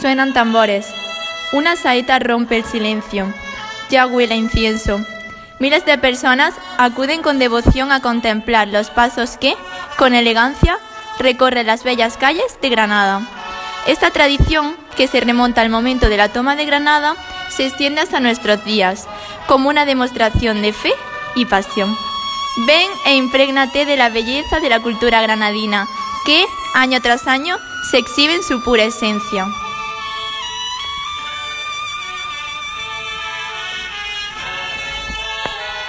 Suenan tambores. Una saeta rompe el silencio. Ya huele a incienso. Miles de personas acuden con devoción a contemplar los pasos que, con elegancia, recorren las bellas calles de Granada. Esta tradición, que se remonta al momento de la toma de Granada, se extiende hasta nuestros días, como una demostración de fe y pasión. Ven e imprégnate de la belleza de la cultura granadina, que, año tras año, se exhibe en su pura esencia.